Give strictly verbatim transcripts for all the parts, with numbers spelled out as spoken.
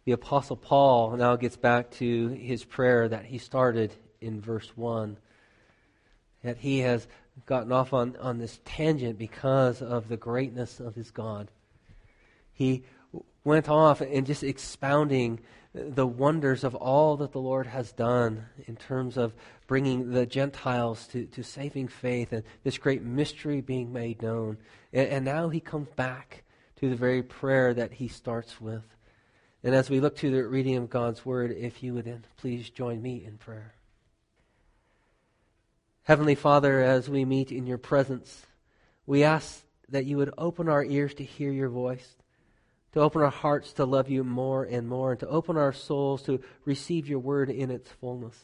The Apostle Paul now gets back to his prayer that he started in verse one. That he has gotten off on, on this tangent because of the greatness of his God. He went off and just expounding the wonders of all that the Lord has done in terms of bringing the Gentiles to, to saving faith and this great mystery being made known. And, and now he comes back to the very prayer that he starts with. And as we look to the reading of God's Word, if you would then please join me in prayer. Heavenly Father, as we meet in your presence, we ask that you would open our ears to hear your voice, to open our hearts to love you more and more, and to open our souls to receive your word in its fullness.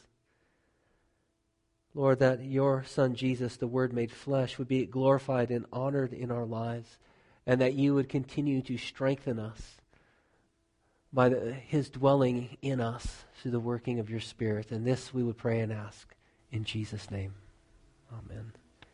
Lord, that your Son Jesus, the Word made flesh, would be glorified and honored in our lives, and that you would continue to strengthen us by the, his dwelling in us through the working of your Spirit. And this we would pray and ask in Jesus' name. Amen.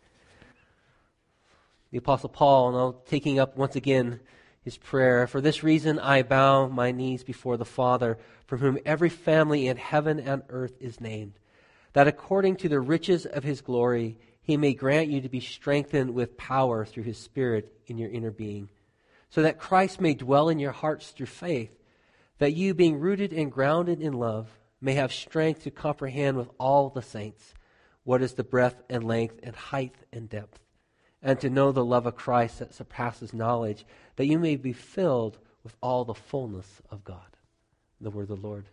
The Apostle Paul, now taking up once again his prayer. For this reason I bow my knees before the Father, from whom every family in heaven and earth is named, that according to the riches of his glory he may grant you to be strengthened with power through his Spirit in your inner being, so that Christ may dwell in your hearts through faith, that you, being rooted and grounded in love, may have strength to comprehend with all the saints what is the breadth and length and height and depth, and to know the love of Christ that surpasses knowledge, that you may be filled with all the fullness of God. The word of the Lord.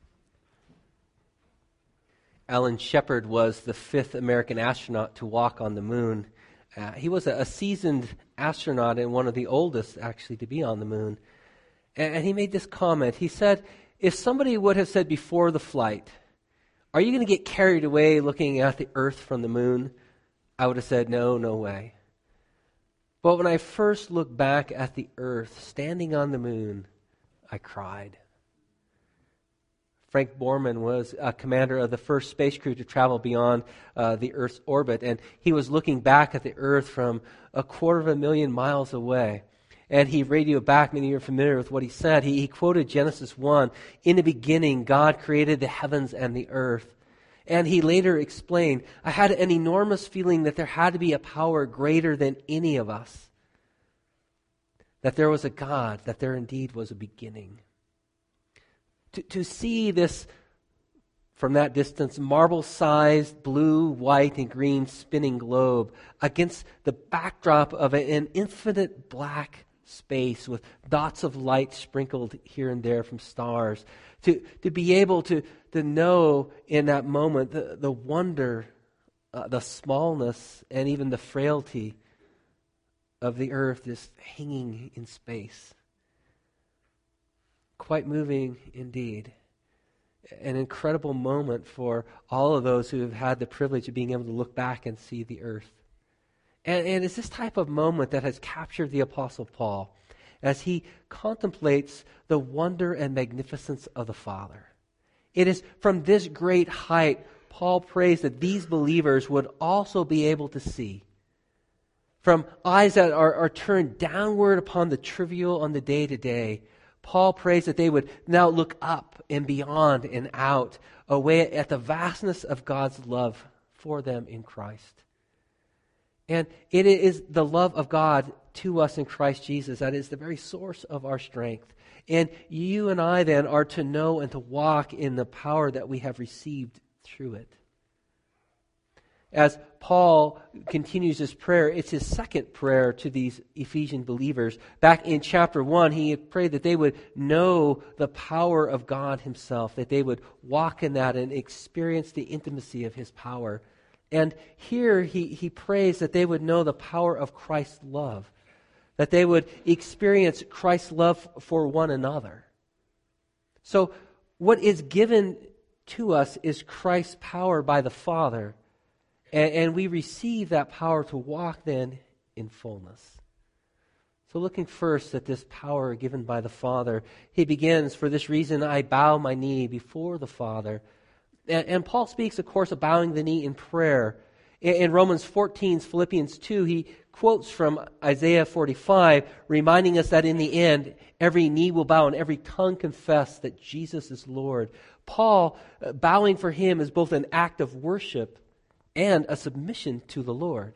Alan Shepard was the fifth American astronaut to walk on the moon. Uh, he was a, a seasoned astronaut and one of the oldest, actually, to be on the moon. And, and he made this comment. He said, if somebody would have said before the flight, are you going to get carried away looking at the earth from the moon? I would have said, no, no way. But when I first looked back at the earth standing on the moon, I cried. Frank Borman was a commander of the first space crew to travel beyond uh, the Earth's orbit, and he was looking back at the earth from a quarter of a million miles away. And he radioed back, many of you are familiar with what he said. He, he quoted Genesis one, in the beginning God created the heavens and the earth. And he later explained, I had an enormous feeling that there had to be a power greater than any of us. That there was a God, that there indeed was a beginning. To, to see this, from that distance, marble-sized blue, white, and green spinning globe against the backdrop of an infinite black space with dots of light sprinkled here and there from stars. To, to be able to, to know in that moment the, the wonder, uh, the smallness, and even the frailty of the earth just hanging in space. Quite moving indeed. An incredible moment for all of those who have had the privilege of being able to look back and see the earth. And, and it's this type of moment that has captured the Apostle Paul as he contemplates the wonder and magnificence of the Father. It is from this great height Paul prays that these believers would also be able to see. From eyes that are, are turned downward upon the trivial on the day-to-day, Paul prays that they would now look up and beyond and out, away at the vastness of God's love for them in Christ. And it is the love of God to us in Christ Jesus that is the very source of our strength. And you and I then are to know and to walk in the power that we have received through it. As Paul continues his prayer, it's his second prayer to these Ephesian believers. Back in chapter one, he had prayed that they would know the power of God himself, that they would walk in that and experience the intimacy of his power. And here he, he prays that they would know the power of Christ's love, that they would experience Christ's love for one another. So what is given to us is Christ's power by the Father. And, and we receive that power to walk then in fullness. So looking first at this power given by the Father, he begins, for this reason I bow my knee before the Father. And, and Paul speaks, of course, of bowing the knee in prayer. In, in Romans fourteen, Philippians two, he quotes from Isaiah forty-five, reminding us that in the end, every knee will bow and every tongue confess that Jesus is Lord. Paul, uh, bowing for him is both an act of worship and a submission to the Lord.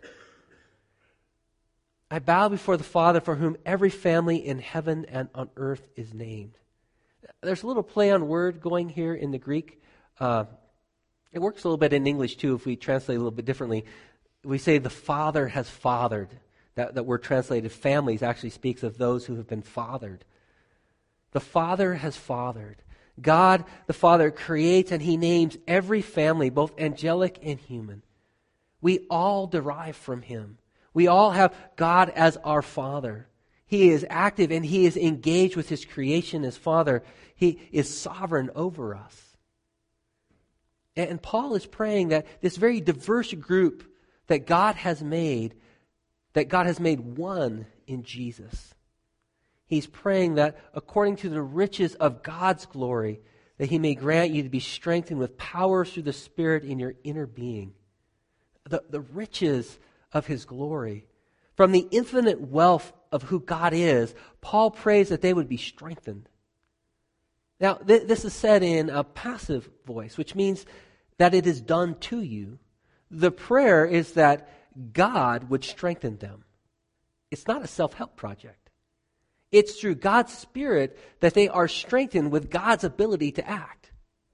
I bow before the Father, for whom every family in heaven and on earth is named. There's a little play on word going here in the Greek. Uh, it works a little bit in English too if we translate a little bit differently. We say the Father has fathered. That, that word translated families actually speaks of those who have been fathered. The Father has fathered. God, the Father, creates and He names every family, both angelic and human. We all derive from Him. We all have God as our Father. He is active and He is engaged with His creation as Father. He is sovereign over us. And Paul is praying that this very diverse group that God has made, that God has made one in Jesus. He's praying that according to the riches of God's glory, that He may grant you to be strengthened with power through the Spirit in your inner being. The, the riches of His glory. From the infinite wealth of who God is, Paul prays that they would be strengthened. Now, th- this is said in a passive voice, which means that it is done to you. The prayer is that God would strengthen them. It's not a self-help project. It's through God's Spirit that they are strengthened with God's ability to act.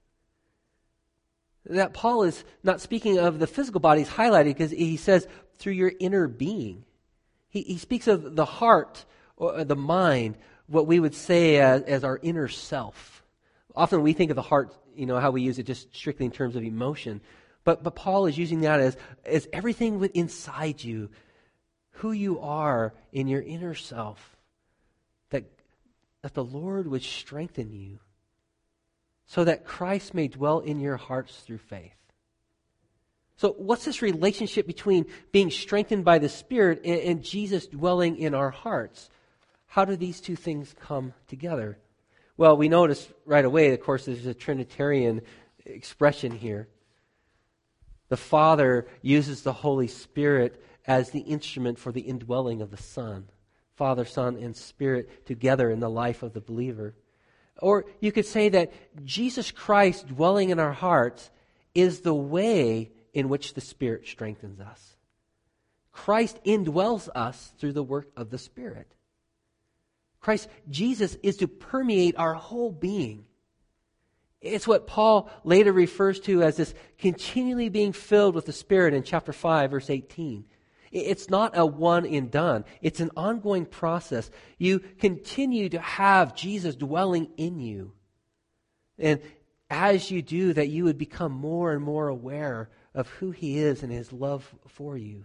That Paul is not speaking of the physical body, he's highlighted because he says through your inner being. He, he speaks of the heart or the mind, what we would say as, as our inner self. Often we think of the heart, you know, how we use it just strictly in terms of emotion. But, but Paul is using that as, as everything inside you, who you are in your inner self. That, that the Lord would strengthen you so that Christ may dwell in your hearts through faith. So what's this relationship between being strengthened by the Spirit and, and Jesus dwelling in our hearts? How do these two things come together? Well, we notice right away, of course, there's a Trinitarian expression here. The Father uses the Holy Spirit as the instrument for the indwelling of the Son. Father, Son, and Spirit together in the life of the believer. Or you could say that Jesus Christ dwelling in our hearts is the way in which the Spirit strengthens us. Christ indwells us through the work of the Spirit. Christ, Jesus, is to permeate our whole being. It's what Paul later refers to as this continually being filled with the Spirit in chapter five, verse eighteen. It's not a one and done. It's an ongoing process. You continue to have Jesus dwelling in you. And as you do that, you would become more and more aware of who He is and His love for you.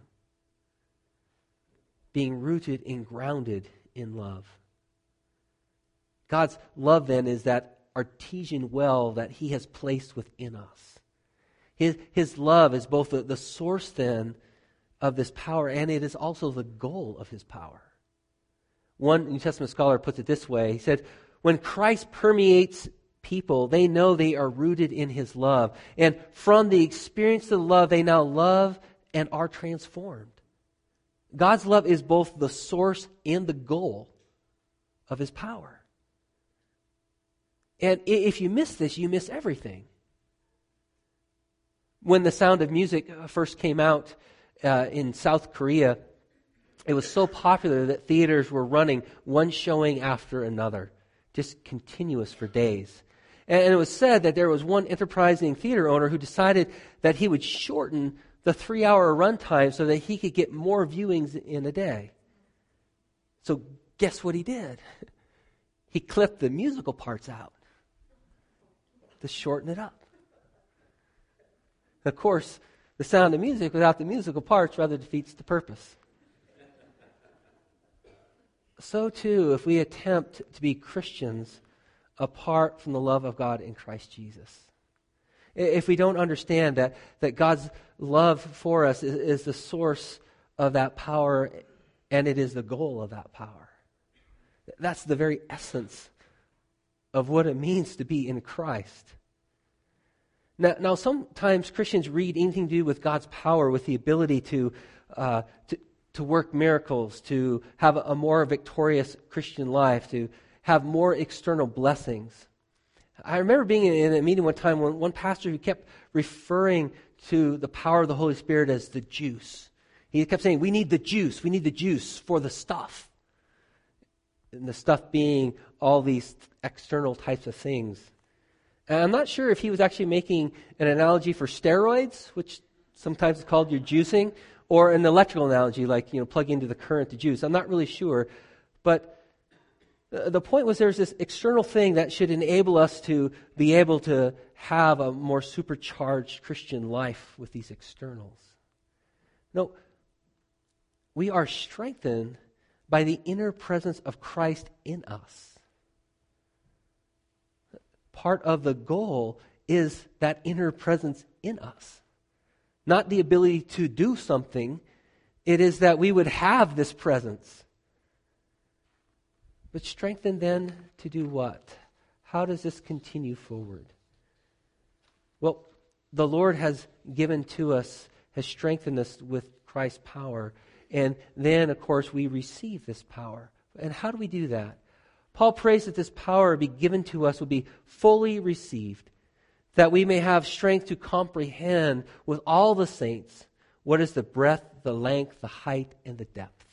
Being rooted and grounded in love. God's love then is that artesian well that He has placed within us. His, his love is both the, the source then of this power, and it is also the goal of His power. One New Testament scholar puts it this way. He said, when Christ permeates people, they know they are rooted in His love. And from the experience of the love, they now love and are transformed. God's love is both the source and the goal of His power. And if you miss this, you miss everything. When The Sound of Music first came out, Uh, in South Korea, it was so popular that theaters were running one showing after another, just continuous for days. And, and it was said that there was one enterprising theater owner who decided that he would shorten the three-hour runtime so that he could get more viewings in a day. So guess what he did? He clipped the musical parts out to shorten it up. Of course, The Sound of Music without the musical parts rather defeats the purpose. So too, if we attempt to be Christians apart from the love of God in Christ Jesus. If we don't understand that, that God's love for us is, is the source of that power and it is the goal of that power. That's the very essence of what it means to be in Christ. Now, now, sometimes Christians read anything to do with God's power with the ability to, uh, to to work miracles, to have a more victorious Christian life, to have more external blessings. I remember being in a meeting one time when one pastor who kept referring to the power of the Holy Spirit as the juice. He kept saying, we need the juice, we need the juice for the stuff. And the stuff being all these external types of things. And I'm not sure if he was actually making an analogy for steroids, which sometimes is called your juicing, or an electrical analogy like, you know, plug into the current to juice. I'm not really sure. But the point was there's this external thing that should enable us to be able to have a more supercharged Christian life with these externals. No, we are strengthened by the inner presence of Christ in us. Part of the goal is that inner presence in us. Not the ability to do something. It is that we would have this presence. But strengthened then to do what? How does this continue forward? Well, the Lord has given to us, has strengthened us with Christ's power. And then, of course, we receive this power. And how do we do that? Paul prays that this power be given to us will be fully received, that we may have strength to comprehend with all the saints what is the breadth, the length, the height, and the depth.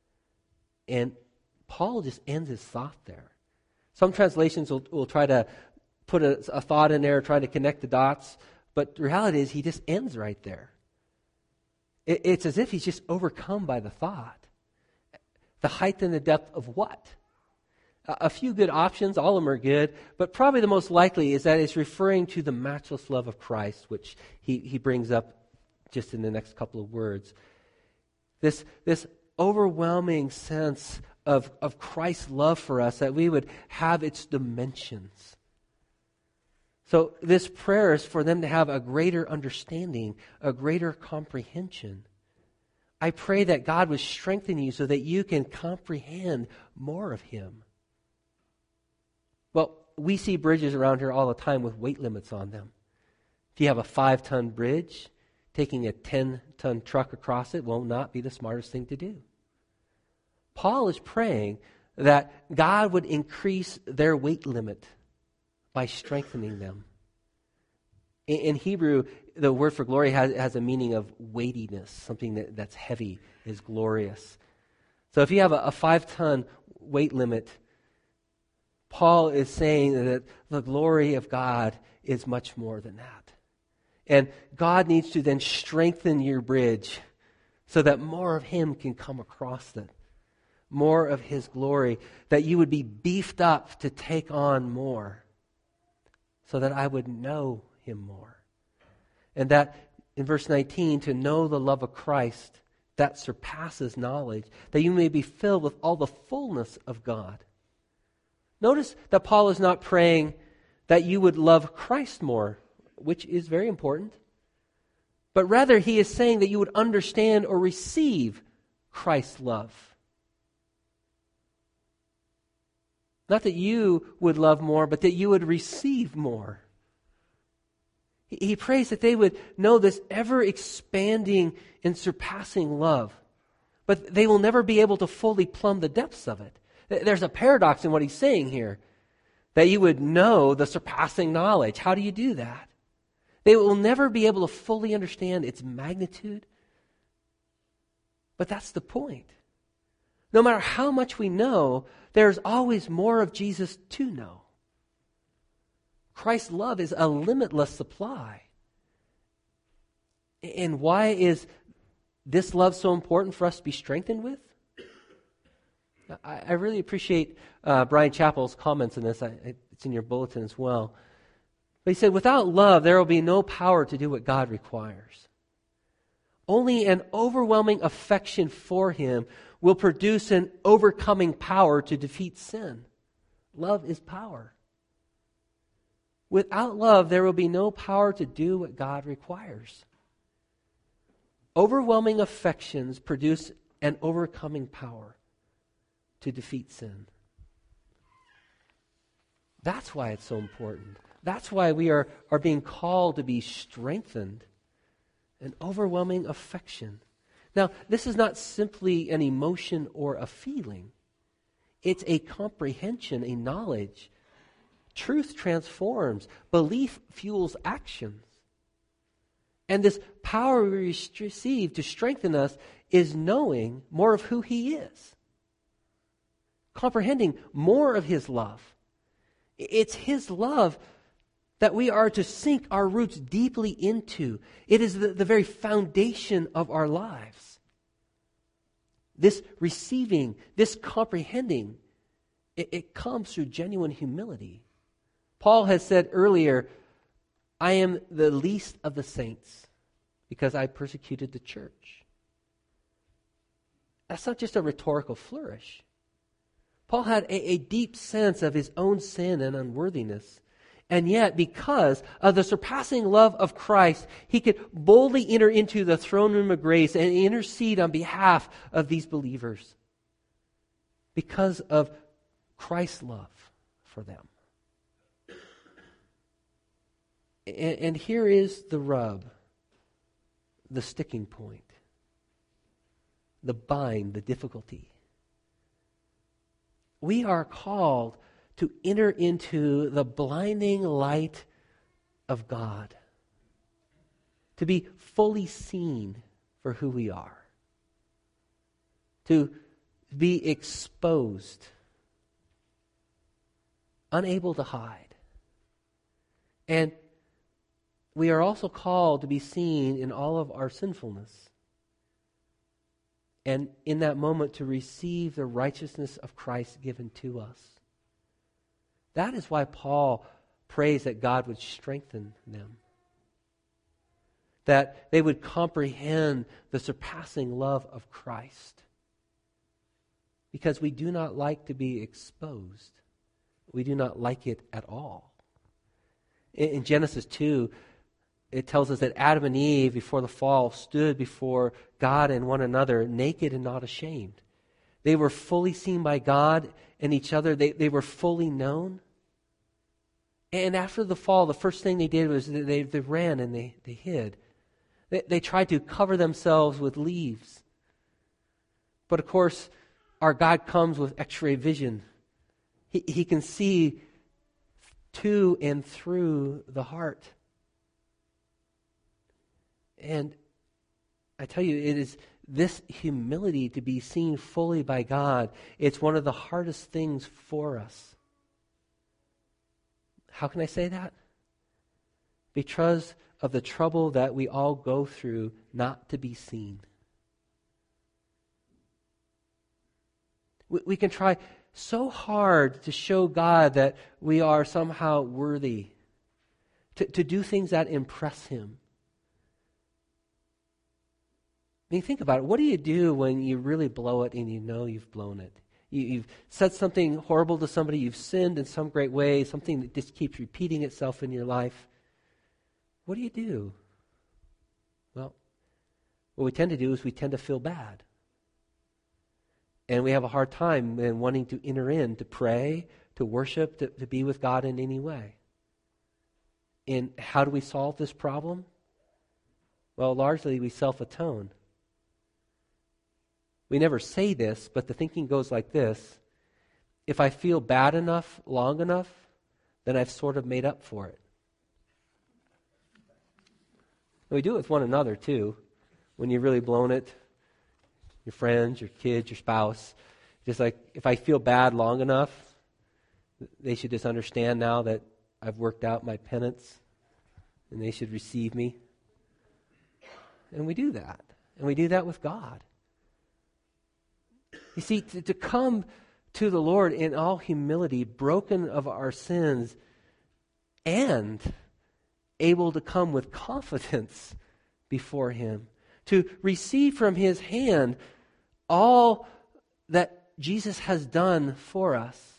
And Paul just ends his thought there. Some translations will, will try to put a, a thought in there, try to connect the dots, but the reality is he just ends right there. It, it's as if he's just overcome by the thought. The height and the depth of what? A few good options, all of them are good, but probably the most likely is that it's referring to the matchless love of Christ, which he, he brings up just in the next couple of words. This, this overwhelming sense of, of Christ's love for us, that we would have its dimensions. So this prayer is for them to have a greater understanding, a greater comprehension. I pray that God would strengthen you so that you can comprehend more of Him. Well, we see bridges around here all the time with weight limits on them. If you have a five-ton bridge, taking a ten-ton truck across it will not be the smartest thing to do. Paul is praying that God would increase their weight limit by strengthening them. In, in Hebrew, the word for glory has, has a meaning of weightiness. Something that, that's heavy is glorious. So if you have a, a five-ton weight limit, Paul is saying that the glory of God is much more than that. And God needs to then strengthen your bridge so that more of Him can come across it. More of His glory. That you would be beefed up to take on more. So that I would know Him more. And that, in verse nineteen, to know the love of Christ that surpasses knowledge. That you may be filled with all the fullness of God. Notice that Paul is not praying that you would love Christ more, which is very important. But rather he is saying that you would understand or receive Christ's love. Not that you would love more, but that you would receive more. He prays that they would know this ever-expanding and surpassing love. But they will never be able to fully plumb the depths of it. There's a paradox in what he's saying here. That you would know the surpassing knowledge. How do you do that? They will never be able to fully understand its magnitude. But that's the point. No matter how much we know, there's always more of Jesus to know. Christ's love is a limitless supply. And why is this love so important for us to be strengthened with? I, I really appreciate uh, Brian Chappell's comments on this. I, it's in your bulletin as well. But he said, without love, there will be no power to do what God requires. Only an overwhelming affection for Him will produce an overcoming power to defeat sin. Love is power. Without love, there will be no power to do what God requires. Overwhelming affections produce an overcoming power to defeat sin. That's why it's so important. That's why we are, are being called to be strengthened. An overwhelming affection. Now, this is not simply an emotion or a feeling. It's a comprehension, a knowledge. Truth transforms. Belief fuels actions. And this power we receive to strengthen us is knowing more of who He is. Comprehending more of His love. It's His love that we are to sink our roots deeply into. It is the, the very foundation of our lives. This receiving, this comprehending, it, it comes through genuine humility. Paul has said earlier, I am the least of the saints because I persecuted the church. That's not just a rhetorical flourish. Paul had a, a deep sense of his own sin and unworthiness. And yet, because of the surpassing love of Christ, he could boldly enter into the throne room of grace and intercede on behalf of these believers. Because of Christ's love for them. And, and here is the rub, the sticking point, the bind, the difficulty. We are called to enter into the blinding light of God. To be fully seen for who we are. To be exposed. Unable to hide. And we are also called to be seen in all of our sinfulness. And in that moment to receive the righteousness of Christ given to us. That is why Paul prays that God would strengthen them. That they would comprehend the surpassing love of Christ. Because we do not like to be exposed. We do not like it at all. In Genesis two, it tells us that Adam and Eve, before the fall, stood before God and one another, naked and not ashamed. They were fully seen by God and each other. They, they were fully known. And after the fall, the first thing they did was they, they ran and they, they hid. They, they tried to cover themselves with leaves. But of course, our God comes with X-ray vision. He, he can see to and through the heart. And I tell you, it is this humility to be seen fully by God. It's one of the hardest things for us. How can I say that? Because of the trouble that we all go through not to be seen. We, we can try so hard to show God that we are somehow worthy, to, to do things that impress Him. I mean, think about it. What do you do when you really blow it and you know you've blown it? You, you've said something horrible to somebody, you've sinned in some great way, something that just keeps repeating itself in your life. What do you do? Well, what we tend to do is we tend to feel bad. And we have a hard time in wanting to enter in, to pray, to worship, to, to be with God in any way. And how do we solve this problem? Well, largely we self-atone. We never say this, but the thinking goes like this. If I feel bad enough, long enough, then I've sort of made up for it. And we do it with one another, too. When you've really blown it, your friends, your kids, your spouse. Just like, if I feel bad long enough, they should just understand now that I've worked out my penance, and they should receive me. And we do that. And we do that with God. You see, to, to come to the Lord in all humility, broken of our sins, and able to come with confidence before Him, to receive from His hand all that Jesus has done for us.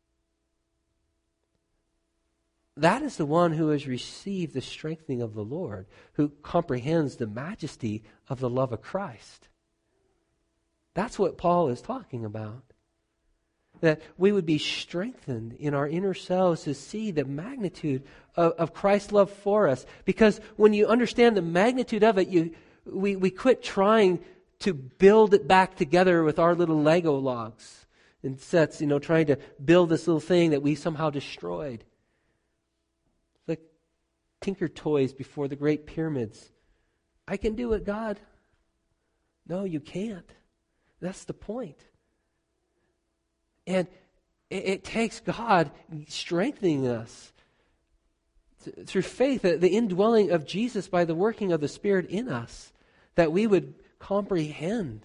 That is the one who has received the strengthening of the Lord, who comprehends the majesty of the love of Christ. That's what Paul is talking about. That we would be strengthened in our inner selves to see the magnitude of, of Christ's love for us. Because when you understand the magnitude of it, you we, we quit trying to build it back together with our little Lego logs and sets, you know, trying to build this little thing that we somehow destroyed. It's like Tinker Toys before the Great Pyramids. I can do it, God. No, you can't. That's the point. And it, it takes God strengthening us th- through faith, the, the indwelling of Jesus by the working of the Spirit in us, that we would comprehend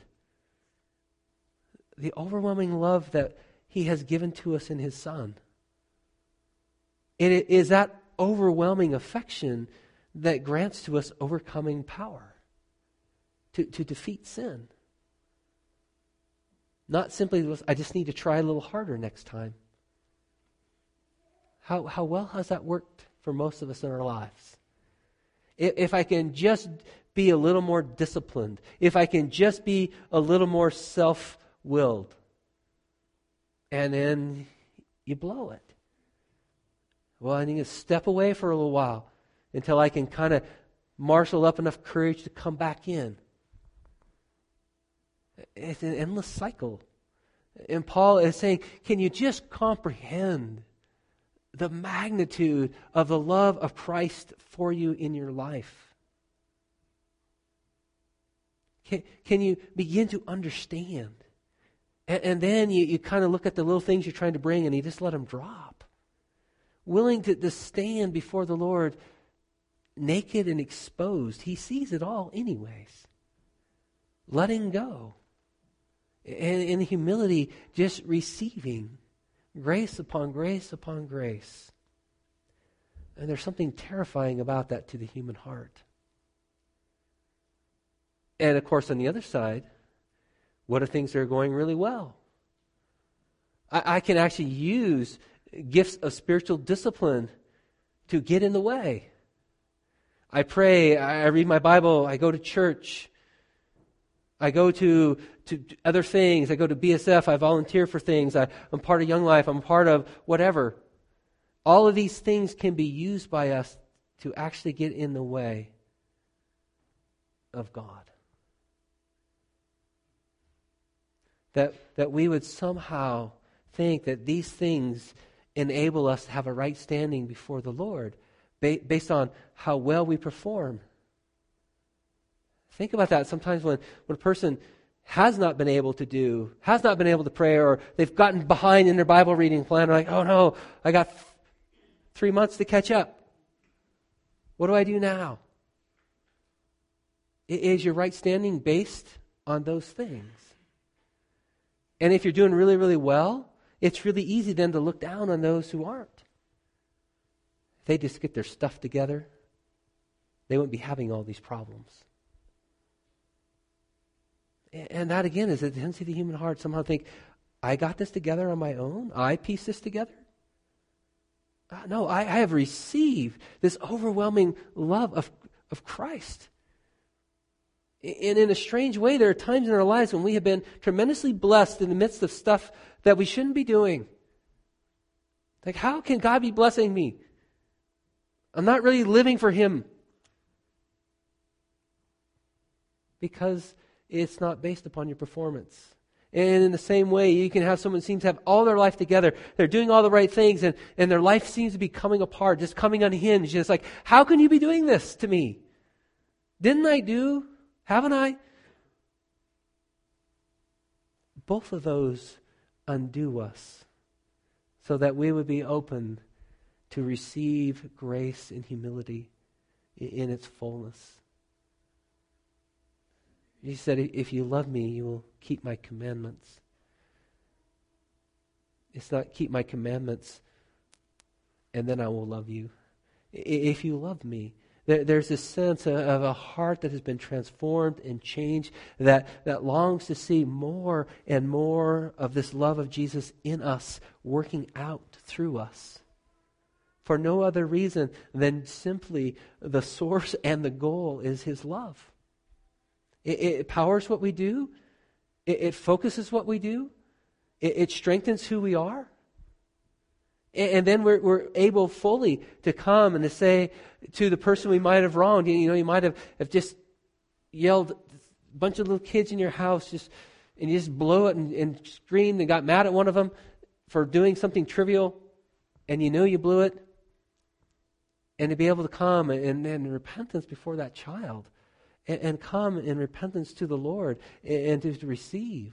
the overwhelming love that He has given to us in His Son. And it is that overwhelming affection that grants to us overcoming power to, to defeat sin. Not simply, I just need to try a little harder next time. How, how well has that worked for most of us in our lives? If, if I can just be a little more disciplined, if I can just be a little more self-willed, and then you blow it. Well, I need to step away for a little while until I can kind of marshal up enough courage to come back in. It's an endless cycle. And Paul is saying, can you just comprehend the magnitude of the love of Christ for you in your life? Can, can you begin to understand? And, and then you, you kind of look at the little things you're trying to bring and you just let them drop. Willing to, to stand before the Lord naked and exposed. He sees it all anyways. Letting go. And in humility, just receiving grace upon grace upon grace. And there's something terrifying about that to the human heart. And of course, on the other side, what if things are going really well? I, I can actually use gifts of spiritual discipline to get in the way. I pray, I read my Bible, I go to church, I go to, to other things, I go to B S F, I volunteer for things, I, I'm part of Young Life, I'm part of whatever. All of these things can be used by us to actually get in the way of God. That, that we would somehow think that these things enable us to have a right standing before the Lord ba- based on how well we perform. Think about that sometimes when, when a person has not been able to do, has not been able to pray, or they've gotten behind in their Bible reading plan, like, oh no, I got th- three months to catch up. What do I do now? Is your right standing based on those things? And if you're doing really, really well, it's really easy then to look down on those who aren't. If they just get their stuff together, they wouldn't be having all these problems. And that again is a tendency of the human heart. Somehow think, I got this together on my own? I pieced this together? Uh, no, I, I have received this overwhelming love of, of Christ. And in a strange way, there are times in our lives when we have been tremendously blessed in the midst of stuff that we shouldn't be doing. Like, how can God be blessing me? I'm not really living for Him. Because it's not based upon your performance. And in the same way, you can have someone who seems to have all their life together. They're doing all the right things, and, and their life seems to be coming apart, just coming unhinged. It's like, how can you be doing this to me? Didn't I do? Haven't I? Both of those undo us so that we would be open to receive grace and humility in its fullness. He said, if you love me, you will keep my commandments. It's not keep my commandments and then I will love you. If you love me, there's this sense of a heart that has been transformed and changed that, that longs to see more and more of this love of Jesus in us, working out through us. For no other reason than simply the source and the goal is His love. It, it powers what we do. It, it focuses what we do. It, it strengthens who we are. And then we're, we're able fully to come and to say to the person we might have wronged, you know, you might have, have just yelled bunch of little kids in your house, just and you just blow it and, and screamed and got mad at one of them for doing something trivial, and you know you blew it, and to be able to come and, and repentance before that child, and, and come in repentance to the Lord, and, and to, to receive.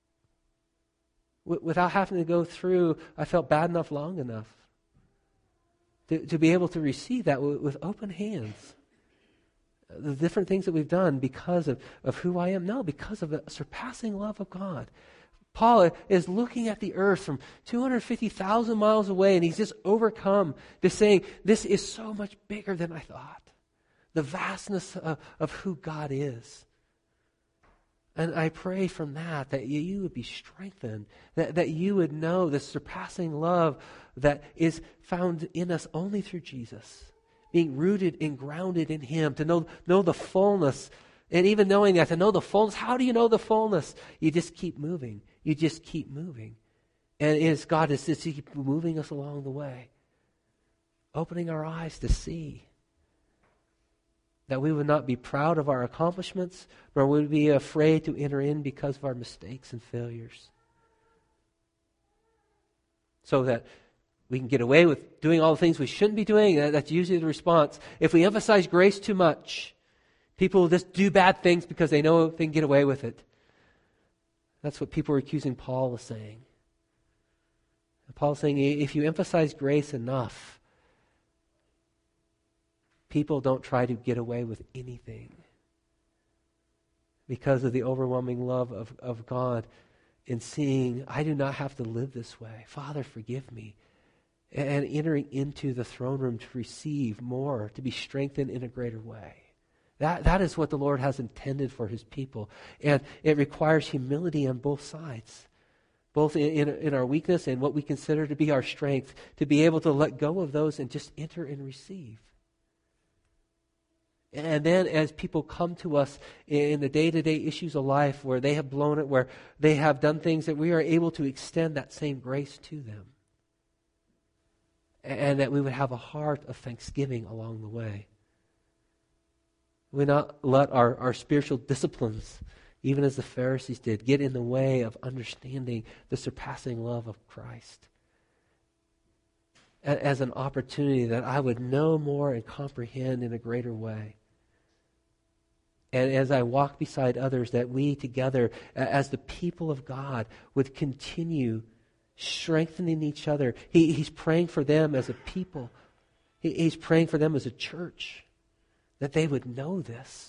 W- without having to go through, I felt bad enough long enough. To, to be able to receive that with, with open hands. The different things that we've done because of, of who I am. No, because of the surpassing love of God. Paul is looking at the earth from two hundred fifty thousand miles away, and he's just overcome, just saying, this is so much bigger than I thought. The vastness of, of who God is. And I pray from that, that you, you would be strengthened, that, that you would know the surpassing love that is found in us only through Jesus, being rooted and grounded in Him, to know, know the fullness, and even knowing that, to know the fullness. How do you know the fullness? You just keep moving. You just keep moving. And as God is just keep moving us along the way, opening our eyes to see that we would not be proud of our accomplishments, nor would we be afraid to enter in because of our mistakes and failures. So that we can get away with doing all the things we shouldn't be doing. That's usually the response. If we emphasize grace too much, people will just do bad things because they know they can get away with it. That's what people are accusing Paul of saying. Paul's saying if you emphasize grace enough, people don't try to get away with anything because of the overwhelming love of, of God in seeing, I do not have to live this way. Father, forgive me. And entering into the throne room to receive more, to be strengthened in a greater way. That, that is what the Lord has intended for His people. And it requires humility on both sides, both in, in, in our weakness and what we consider to be our strength, to be able to let go of those and just enter and receive. And then as people come to us in the day-to-day issues of life where they have blown it, where they have done things, that we are able to extend that same grace to them. And that we would have a heart of thanksgiving along the way. We not let our, our spiritual disciplines, even as the Pharisees did, get in the way of understanding the surpassing love of Christ. As an opportunity that I would know more and comprehend in a greater way. And as I walk beside others, that we together, as the people of God, would continue strengthening each other. He, he's praying for them as a people. He, he's praying for them as a church, that they would know this.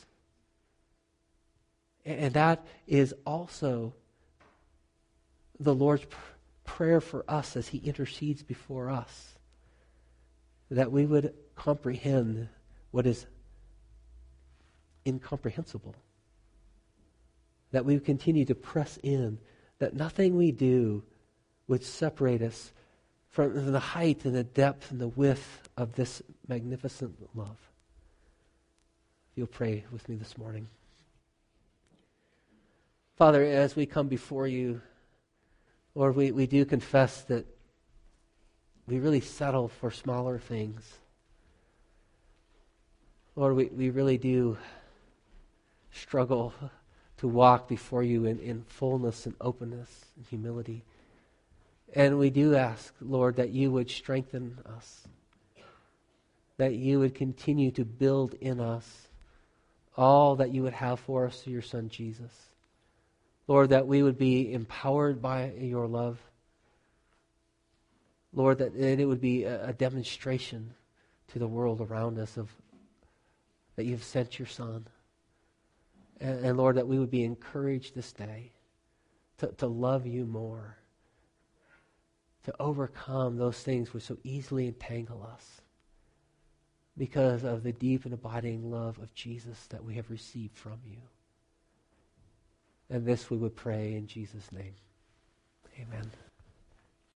And, and that is also the Lord's pr- prayer for us as He intercedes before us, that we would comprehend what is incomprehensible. That we would continue to press in, that nothing we do would separate us from the height and the depth and the width of this magnificent love. You'll pray with me this morning. Father, as we come before you, Lord, we, we do confess that we really settle for smaller things. Lord, we, we really do struggle to walk before you in, in fullness and openness and humility. And we do ask, Lord, that you would strengthen us, that you would continue to build in us all that you would have for us through your Son, Jesus. Lord, that we would be empowered by your love. Lord, that it would be a, a demonstration to the world around us of that you've sent your Son. And, and Lord, that we would be encouraged this day to, to love you more, to overcome those things which so easily entangle us because of the deep and abiding love of Jesus that we have received from you. And this we would pray in Jesus' name. Amen.